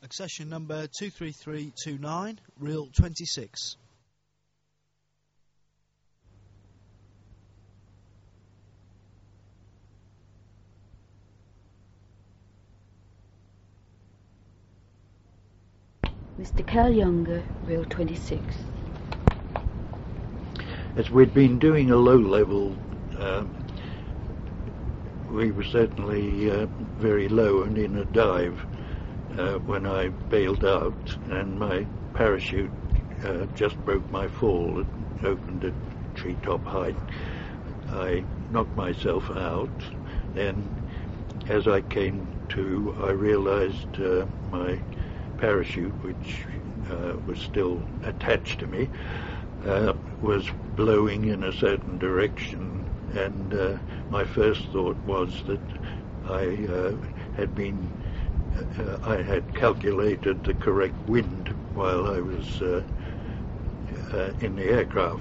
Accession number 23329, reel 26. Mr. Cal Younger, reel 26. As we'd been doing a low level, we were certainly very low and in a dive when I bailed out, and my parachute just broke my fall. It opened at treetop height. I knocked myself out. Then, as I came to, I realized my parachute, which was still attached to me, was blowing in a certain direction, and my first thought was that I had calculated the correct wind while I was in the aircraft.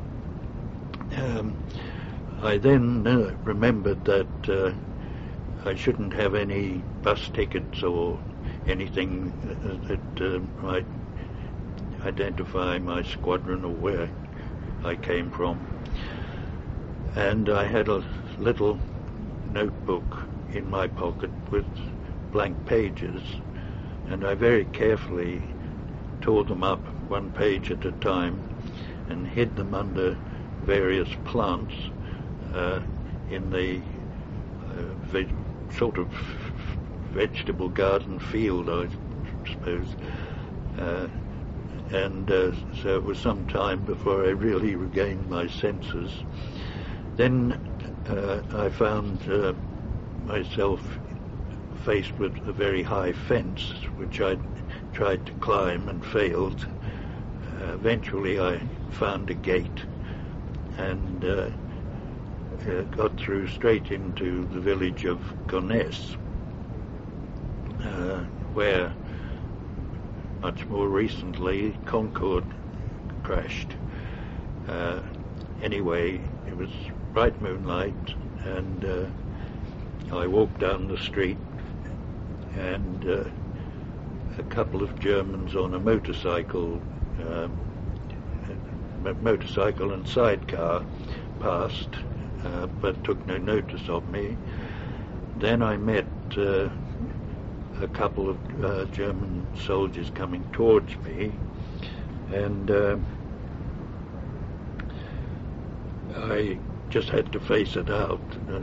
I then remembered that I shouldn't have any bus tickets or anything that might identify my squadron or where I came from. And I had a little notebook in my pocket with blank pages, and I very carefully tore them up one page at a time and hid them under various plants in the sort of vegetable garden field, I suppose. So it was some time before I really regained my senses. Then I found myself faced with a very high fence, which I tried to climb and failed. Eventually I found a gate and got through straight into the village of Gonesse, where much more recently Concorde crashed. Anyway, it was bright moonlight, and I walked down the street, and a couple of Germans on a motorcycle and sidecar passed, but took no notice of me. Then I met a couple of German soldiers coming towards me, and I just had to face it out.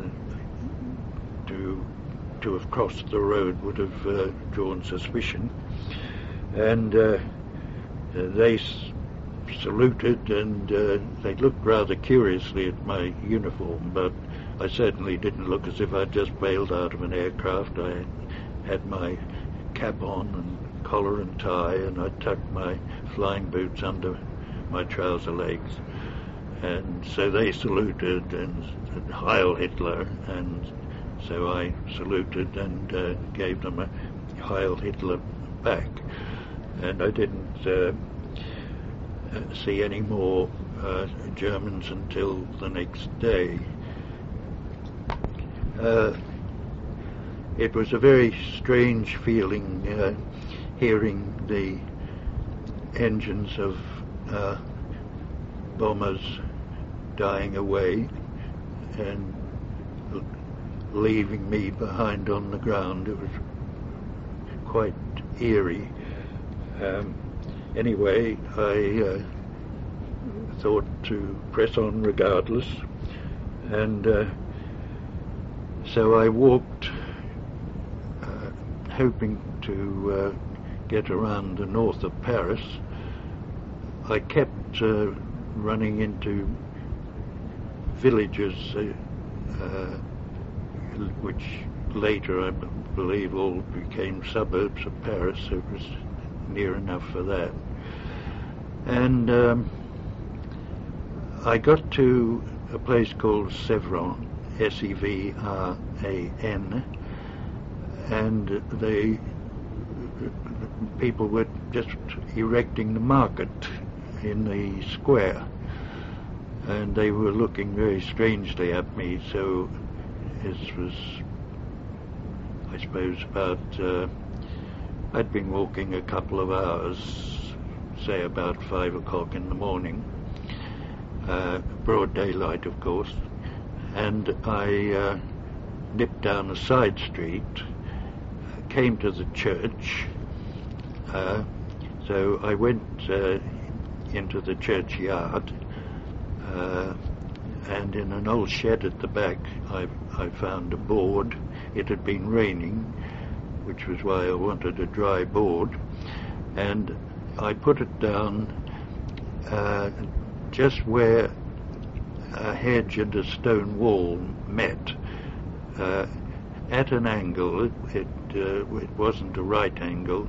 To have crossed the road would have drawn suspicion, and they saluted, and they looked rather curiously at my uniform, but I certainly didn't look as if I'd just bailed out of an aircraft. I had my cap on and collar and tie, and I tucked my flying boots under my trouser legs, and so they saluted and said, "Heil Hitler," and so I saluted and gave them a Heil Hitler back, and I didn't see any more Germans until the next day. It was a very strange feeling hearing the engines of bombers dying away and leaving me behind on the ground. It was quite eerie. Anyway, I thought to press on regardless, and so I walked, hoping to get around the north of Paris. I kept running into villages which later I believe all became suburbs of Paris, so it was near enough for that. And I got to a place called Sevran, Sevran, and the people were just erecting the market in the square, and they were looking very strangely at me. So this was, I suppose, about I'd been walking a couple of hours, say about 5 o'clock in the morning, broad daylight of course, and I nipped down a side street, came to the church, so I went into the churchyard, and in an old shed at the back I found a board. It had been raining, which was why I wanted a dry board, and I put it down just where a hedge and a stone wall met, at an angle. It wasn't a right angle,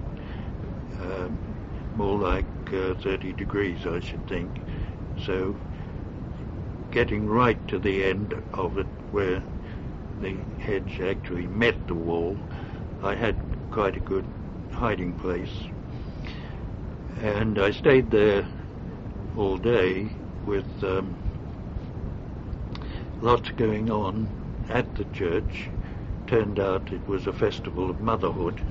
more like 30 degrees I should think, so getting right to the end of it where the hedge actually met the wall, I had quite a good hiding place, and I stayed there all day with lots going on at the church. Turned out it was a festival of motherhood,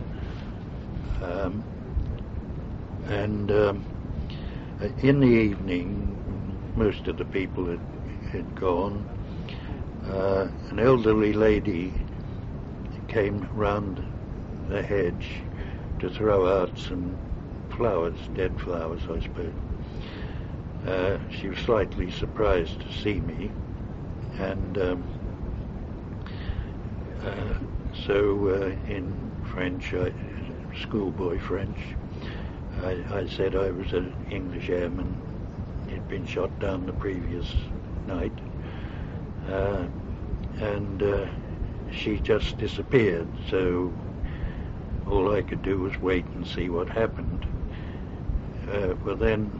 and in the evening most of the people had gone. An elderly lady came round the hedge to throw out some flowers, dead flowers I suppose. She was slightly surprised to see me, and so in French, schoolboy French, I said I was an English airman. He'd been shot down the previous night, and she just disappeared, so all I could do was wait and see what happened. Well then,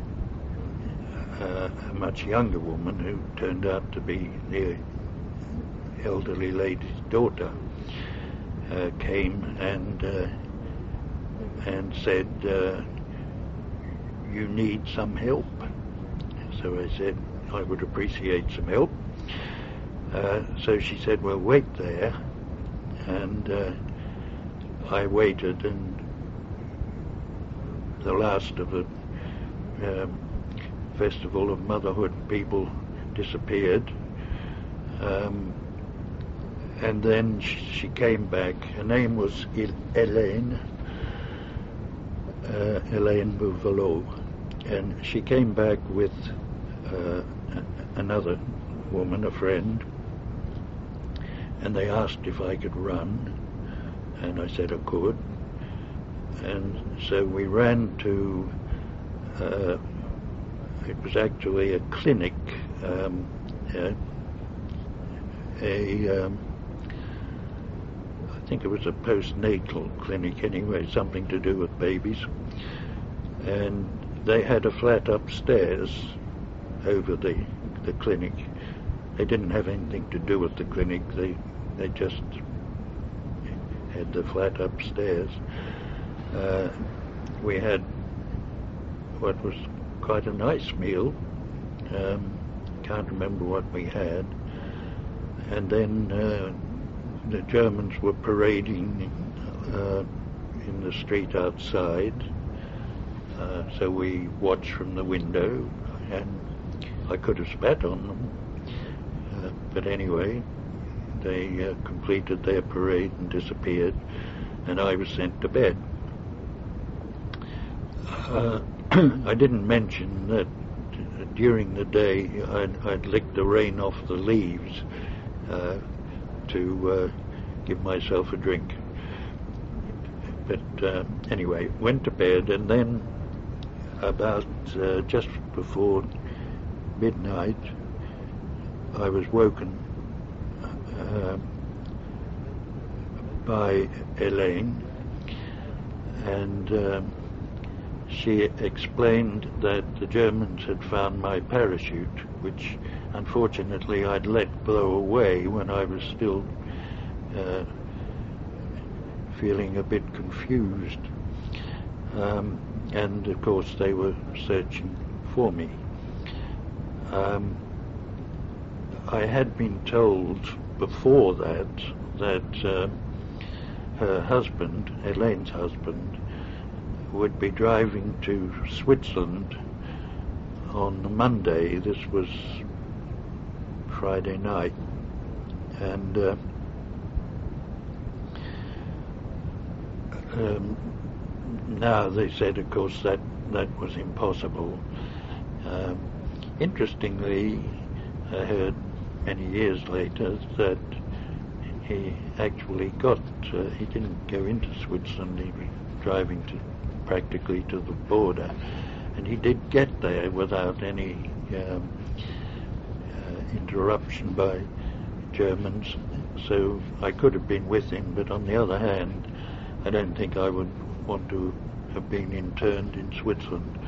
a much younger woman who turned out to be the elderly lady's daughter came and said, you need some help. So I said I would appreciate some help. So she said, well, wait there, and I waited, and the last of the Festival of Motherhood people disappeared, and then she came back. Her name was Hélène Bouvelot, and she came back with another woman, a friend, and they asked if I could run, and I said I could, and so we ran to it was actually a clinic, I think it was a postnatal clinic anyway, something to do with babies, and they had a flat upstairs over the clinic. They didn't have anything to do with the clinic, they just had the flat upstairs. We had what was quite a nice meal, can't remember what we had, and then the Germans were parading in the street outside, so we watched from the window, and I could have spat on them, but anyway, they completed their parade and disappeared, and I was sent to bed. I didn't mention that during the day I'd licked the rain off the leaves to give myself a drink. But anyway, went to bed, and then about just before midnight I was woken by Hélène, and she explained that the Germans had found my parachute, which unfortunately I'd let blow away when I was still feeling a bit confused, and of course they were searching for me. I had been told before that her husband, Helene's husband, would be driving to Switzerland on the Monday. This was Friday night, and now they said, of course, that was impossible. Interestingly, I heard many years later that he actually he didn't go into Switzerland, he was driving practically to the border, and he did get there without any interruption by Germans, so I could have been with him, but on the other hand, I don't think I would want to have been interned in Switzerland.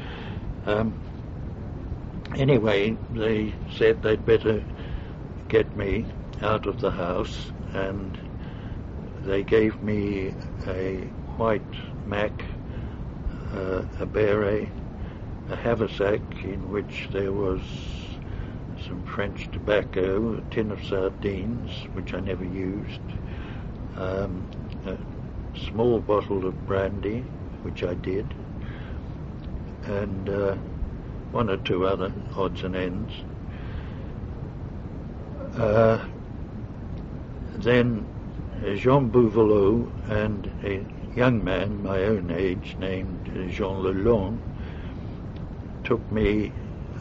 Anyway, they said they'd better get me out of the house, and they gave me a white Mac, a beret, a haversack in which there was some French tobacco, a tin of sardines, which I never used, a small bottle of brandy, which I did, and one or two other odds and ends. Then Jean Bouvelot and a young man my own age named Jean Lelon took me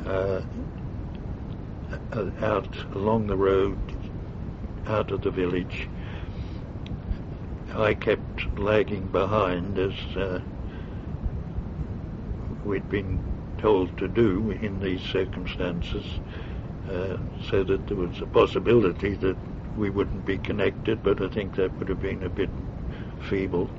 out along the road, out of the village. I kept lagging behind, as we'd been told to do in these circumstances, so that there was a possibility that we wouldn't be connected, but I think that would have been a bit feeble.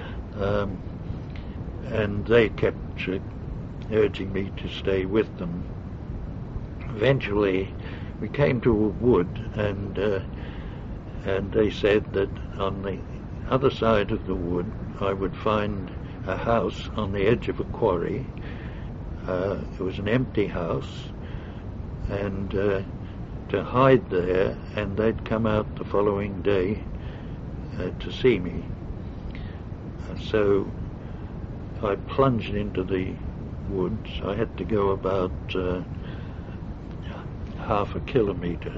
And they kept urging me to stay with them. Eventually, we came to a wood, and they said that on the other side of the wood I would find a house on the edge of a quarry. It was an empty house, and to hide there, and they'd come out the following day to see me. So I plunged into the woods. I had to go about half a kilometre,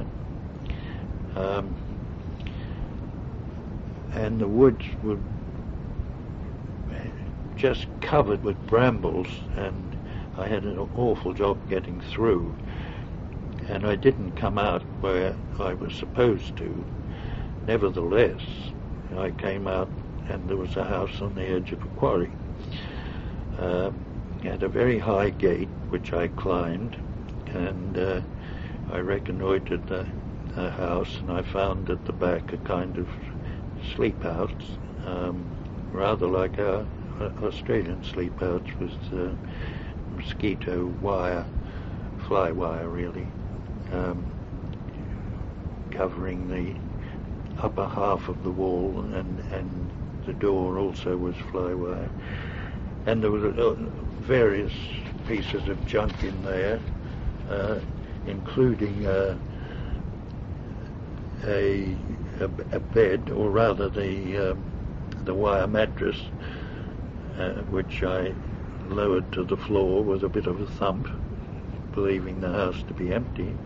and the woods were just covered with brambles, and I had an awful job getting through, and I didn't come out where I was supposed to. Nevertheless, I came out, and there was a house on the edge of a quarry. It had a very high gate, which I climbed, and I reconnoitred the house, and I found at the back a kind of sleep house, rather like our Australian sleep house, with mosquito wire, fly wire really, covering the upper half of the wall, and the door also was fly wire. And there were various pieces of junk in there, including a bed, or rather the wire mattress, which I lowered to the floor with a bit of a thump, believing the house to be empty.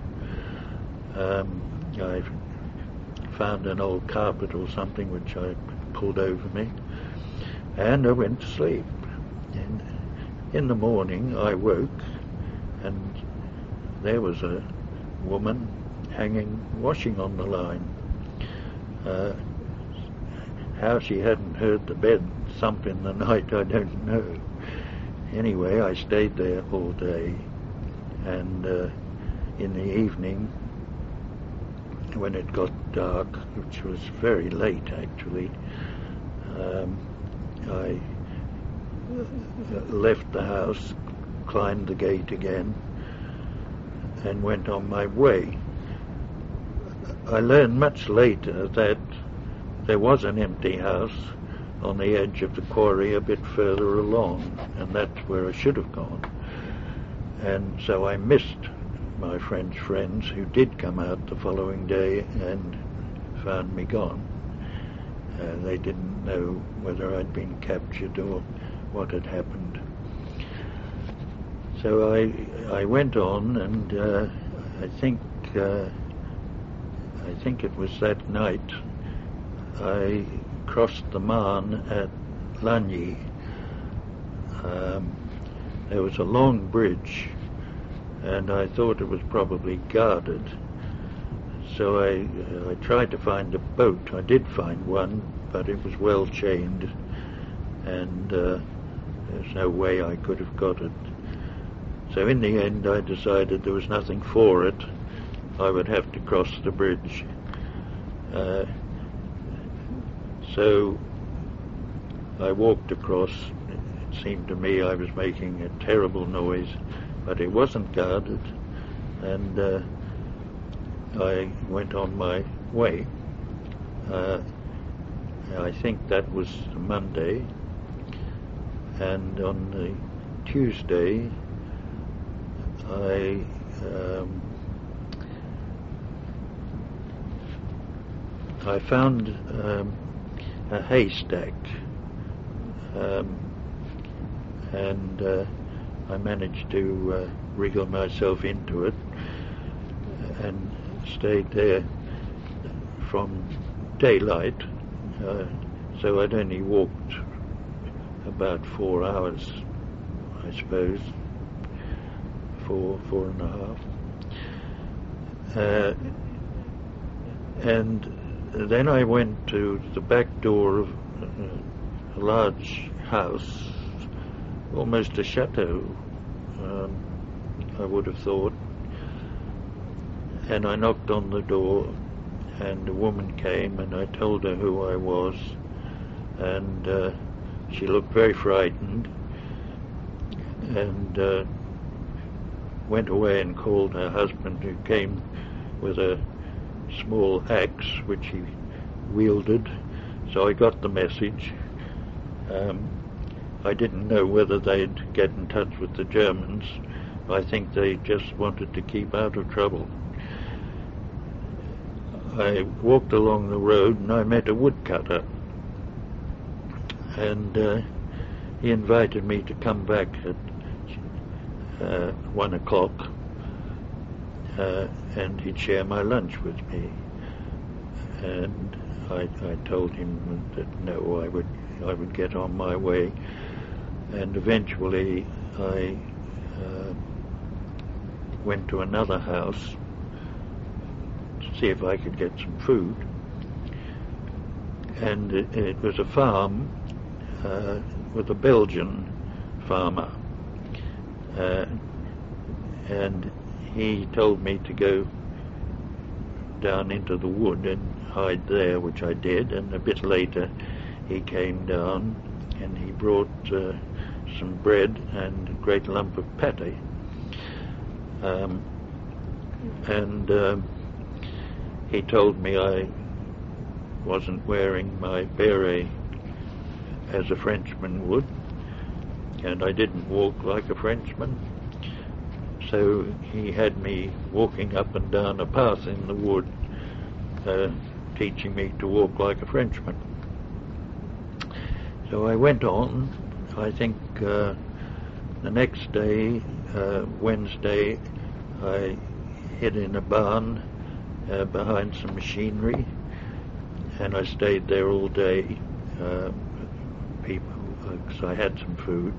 I found an old carpet or something which I pulled over me, and I went to sleep. And in the morning I woke, and there was a woman hanging washing on the line. How she hadn't heard the bed thump in the night, I don't know. Anyway, I stayed there all day, and in the evening, when it got dark, which was very late actually, I left the house, climbed the gate again, and went on my way. I learned much later that there was an empty house on the edge of the quarry a bit further along, and that's where I should have gone. And so I missed my French friends, who did come out the following day and found me gone. They didn't know whether I'd been captured or what had happened. So I went on, and I think it was that night I crossed the Marne at Lagny. There was a long bridge, and I thought it was probably guarded. So I tried to find a boat. I did find one, but it was well chained, and there's no way I could have got it. So in the end I decided there was nothing for it. I would have to cross the bridge. So I walked across. It seemed to me I was making a terrible noise, but it wasn't guarded, and I went on my way. I think that was Monday, and on the Tuesday I found a haystack, and I managed to wriggle myself into it and stayed there from daylight, so I'd only walked about 4 hours, I suppose, 4.5. And then I went to the back door of a large house, almost a chateau, I would have thought, and I knocked on the door, and a woman came, and I told her who I was, and she looked very frightened, and went away and called her husband, who came with a small axe which he wielded. So I got the message. I didn't know whether they'd get in touch with the Germans. I think they just wanted to keep out of trouble. I walked along the road, and I met a woodcutter, and he invited me to come back at 1 o'clock, and he'd share my lunch with me. And I told him that no, I would get on my way, and eventually I went to another house to see if I could get some food, and it was a farm with a Belgian farmer, and he told me to go down into the wood and hide there, which I did, and a bit later he came down and he brought some bread and a great lump of pâté, and he told me I wasn't wearing my beret as a Frenchman would, and I didn't walk like a Frenchman, so he had me walking up and down a path in the wood, teaching me to walk like a Frenchman. So I went on. I think the next day, Wednesday, I hid in a barn behind some machinery, and I stayed there all day. Because I had some food.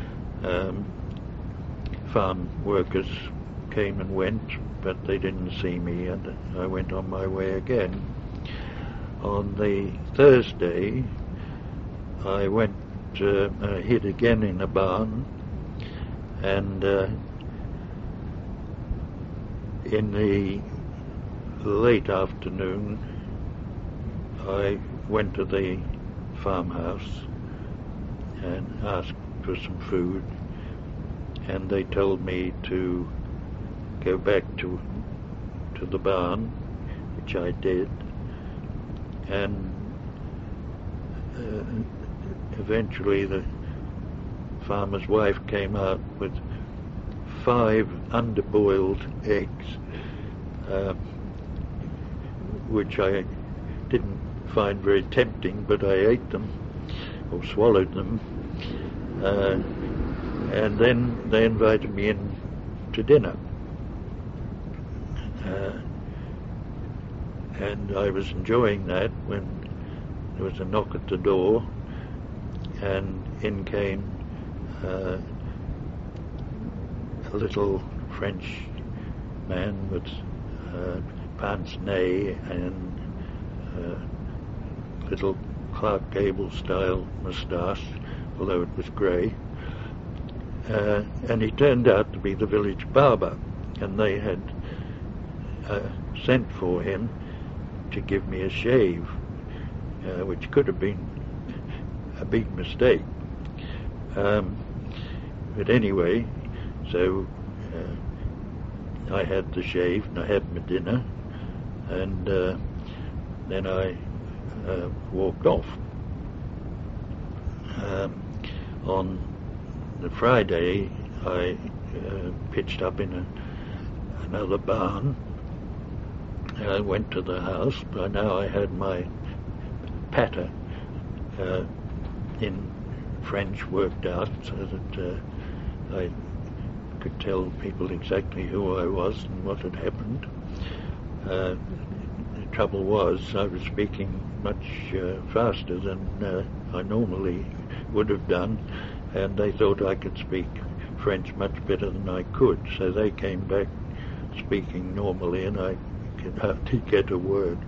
Farm workers came and went, but they didn't see me, and I went on my way again. On the Thursday, I went hid again in a barn, and in the late afternoon I went to the farmhouse and asked for some food, and they told me to go back to the barn, which I did, and eventually the farmer's wife came out with 5 underboiled eggs, which I didn't find very tempting, but I ate them, or swallowed them, and then they invited me in to dinner. And I was enjoying that when there was a knock at the door, and in came a little French man with pince-nez and little Clark Gable style moustache, although it was grey, and he turned out to be the village barber, and they had sent for him to give me a shave, which could have been a big mistake. But anyway, so I had the shave and I had my dinner, and then I walked off. On the Friday, I pitched up in another barn. I went to the house. By now I had my patter in French worked out, so that I could tell people exactly who I was and what had happened. The trouble was I was speaking much faster than I normally would have done, and they thought I could speak French much better than I could, so they came back speaking normally, and I could hardly get a word.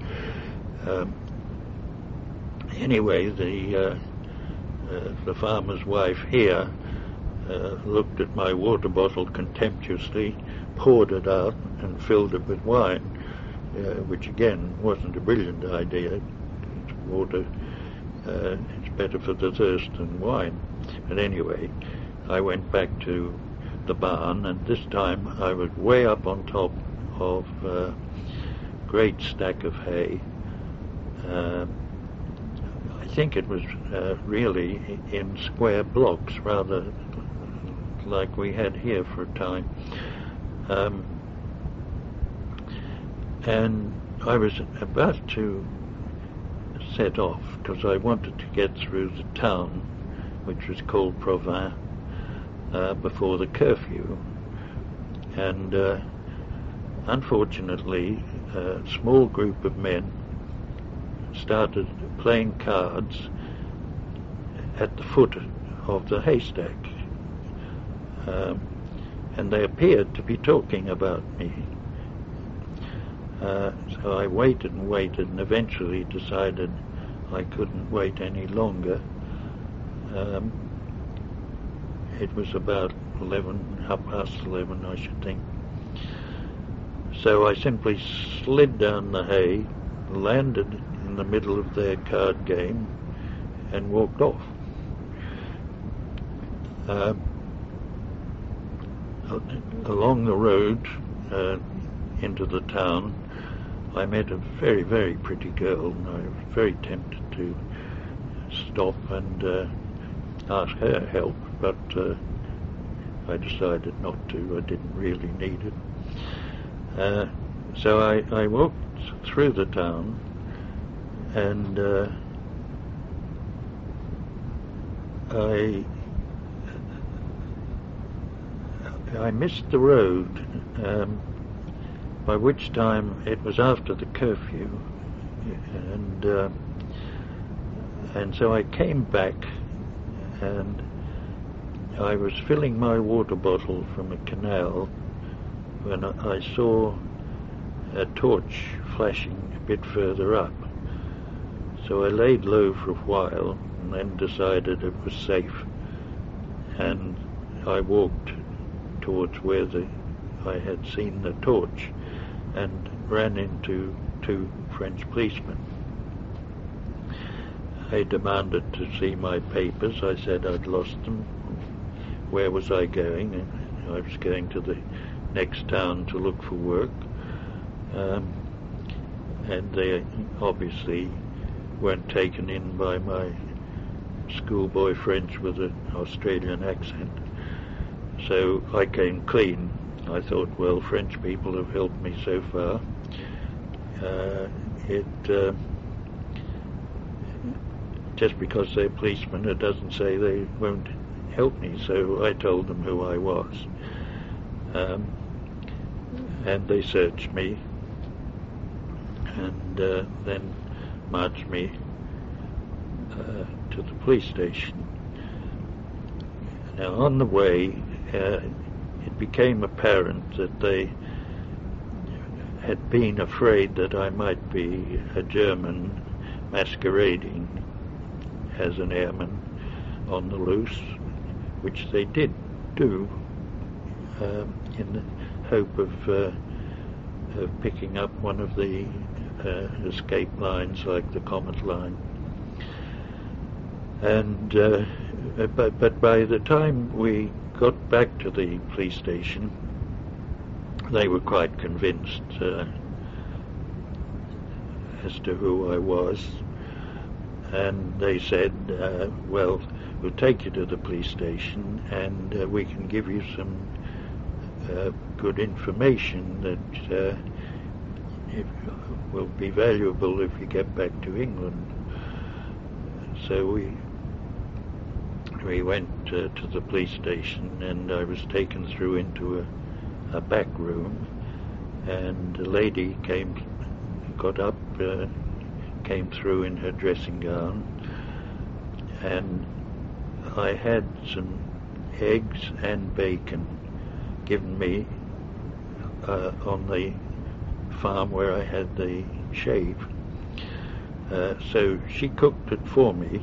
Anyway, the farmer's wife here looked at my water bottle contemptuously, poured it out and filled it with wine, which again wasn't a brilliant idea. It's water, it's better for the thirst than wine. But anyway, I went back to the barn, and this time I was way up on top of a great stack of hay. I think it was really in square blocks, rather like we had here for a time. And I was about to set off because I wanted to get through the town, which was called Provins, before the curfew. And unfortunately, a small group of men started playing cards at the foot of the haystack, and they appeared to be talking about me. So I waited and waited, and eventually decided I couldn't wait any longer. It was about 11:30, I should think. So I simply slid down the hay, landed in the middle of their card game, and walked off. Along the road into the town, I met a very, very pretty girl, and I was very tempted to stop and ask her help, but I decided not to. I didn't really need it. So I walked through the town, and I missed the road, by which time it was after the curfew, and so I came back, and I was filling my water bottle from a canal when I saw a torch flashing a bit further up. So I laid low for a while and then decided it was safe, and I walked towards where I had seen the torch and ran into two French policemen. They demanded to see my papers. I said I'd lost them. Where was I going? And I was going to the next town to look for work. And they obviously weren't taken in by my schoolboy French with an Australian accent. So I came clean. I thought, well, French people have helped me so far. Just because they're policemen, it doesn't say they won't help me. So I told them who I was, and they searched me, and then marched me to the police station. Now, on the way, it became apparent that they had been afraid that I might be a German masquerading as an airman on the loose, which they did do, in the hope of picking up one of the escape lines like the Comet line. And but by the time we got back to the police station, they were quite convinced as to who I was, and they said, well, we'll take you to the police station and we can give you some good information that will be valuable if you get back to England. So we went to the police station, and I was taken through into a back room, and a lady got up, came through in her dressing gown, and I had some eggs and bacon given me on the farm where I had the shave. So she cooked it for me,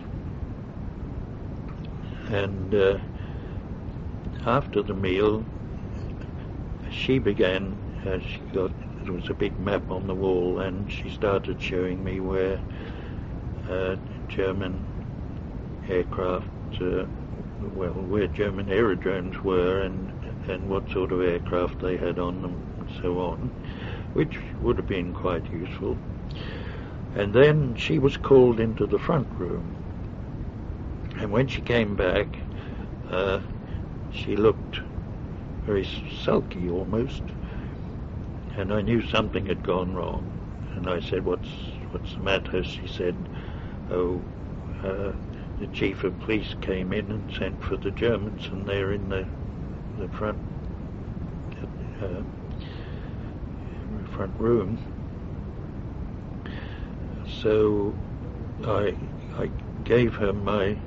and after the meal she began, there was a big map on the wall, and she started showing me where German aircraft, where German aerodromes were, and what sort of aircraft they had on them, and so on, which would have been quite useful. And then she was called into the front room, and when she came back, she looked very sulky almost, and I knew something had gone wrong. And I said, what's the matter? She said, the chief of police came in and sent for the Germans, and they're in the front room. So I gave her my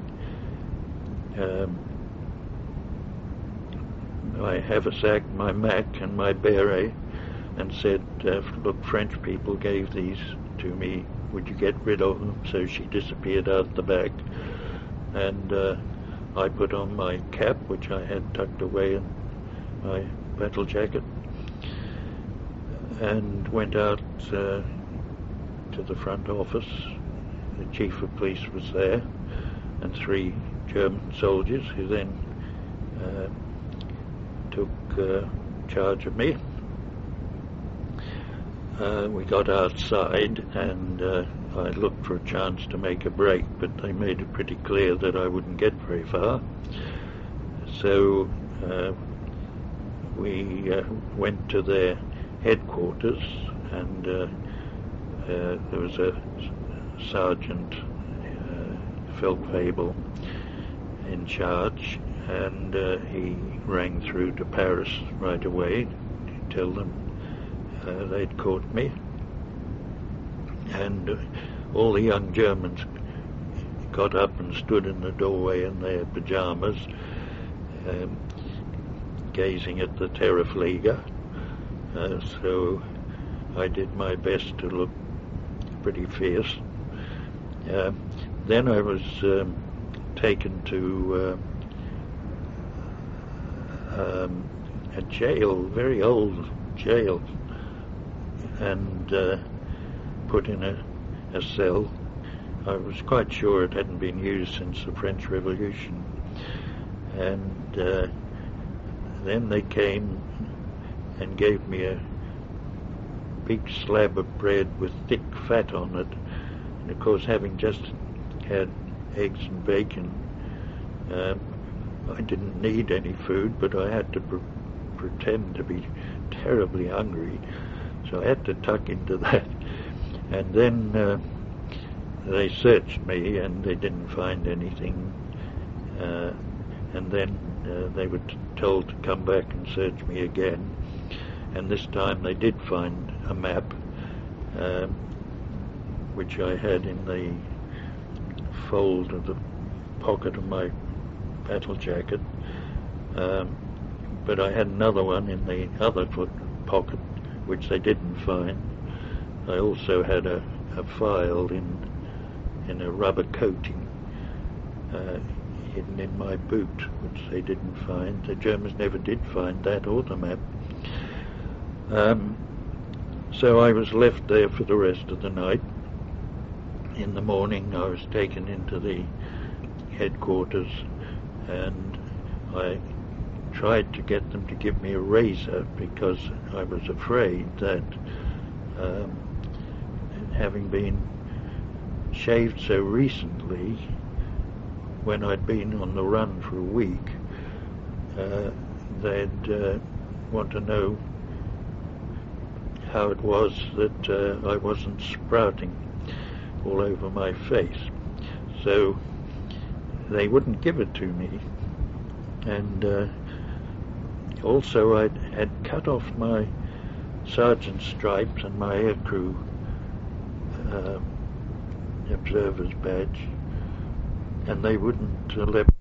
haversack, my Mac, and my beret, and said, look, French people gave these to me, would you get rid of them? So she disappeared out the back, and I put on my cap, which I had tucked away in my battle jacket, and went out to the front office. The chief of police was there, and 3 German soldiers, who then took charge of me. We got outside, and I looked for a chance to make a break, but they made it pretty clear that I wouldn't get very far. So we went to their headquarters, and there was a Sergeant Feldwebel in charge, and he rang through to Paris right away to tell them they'd caught me. And all the young Germans got up and stood in the doorway in their pyjamas, gazing at the Terrorflieger. So I did my best to look pretty fierce. Then I was taken to a jail, very old jail, and put in a cell. I was quite sure it hadn't been used since the French Revolution. And then they came and gave me a big slab of bread with thick fat on it. And of course, having just had eggs and bacon, I didn't need any food, but I had to pretend to be terribly hungry. So I had to tuck into that. And then they searched me, and they didn't find anything and then they were told to come back and search me again. And this time they did find a map, which I had in the fold of the pocket of my battle jacket, but I had another one in the other foot pocket, which they didn't find. I also had a file in a rubber coating hidden in my boot, which they didn't find. The Germans never did find that or the map. So I was left there for the rest of the night. In the morning I was taken into the headquarters, and I tried to get them to give me a razor because I was afraid that having been shaved so recently, when I'd been on the run for a week, they'd want to know how it was that I wasn't sprouting all over my face. So they wouldn't give it to me. And also I had cut off my sergeant's stripes and my aircrew observer's badge, and they wouldn't let